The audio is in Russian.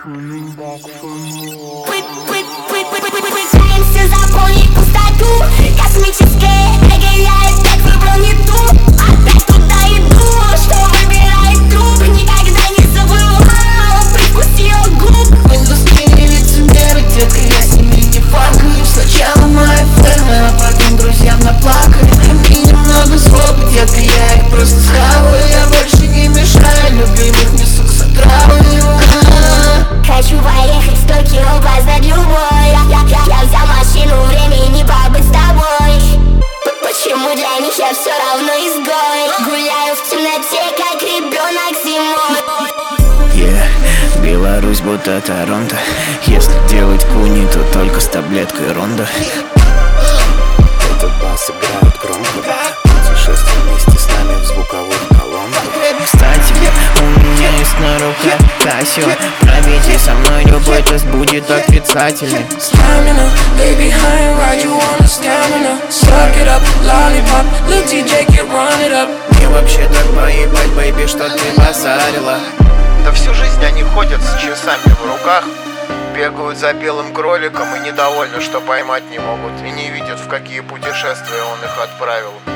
Пытаемся заполнить пустоту. Космическое нагоняет, так выбрал не ту. Опять туда иду, что выбирает труп. Никогда не забывал привкус ее губ. В индустрии лицемеры, детка, я с ними не факаю. Сначала мои фэны, а потом друзьям наплакали. И немного злобы, детка, я их просто схаваю. Я больше не мешаю, любимых несу с отравой. Хочу поехать в Токио, познать любовь. Я взял машину, времени побыть с тобой. Почему для них я все равно изгой? Гуляю в темноте, как ребенок зимой. Беларусь будто Торонто. Если делать куни, то только с таблеткой Ронда. Этот бас играет громко. Путешествие вместе с нами в звуковых колонках. Кстати, у меня есть на руках Кассио. Пробейте со мной любой тест, будет отрицательный. Stamina, baby, high and ride you on a stamina. Suck it up, lollipop, look TJ, get run it up. Мне вообще так поебать, бэйби, что ты базарила. Да всю жизнь они ходят с часами в руках, бегают за белым кроликом и недовольны, что поймать не могут, и не видят, в какие путешествия он их отправил.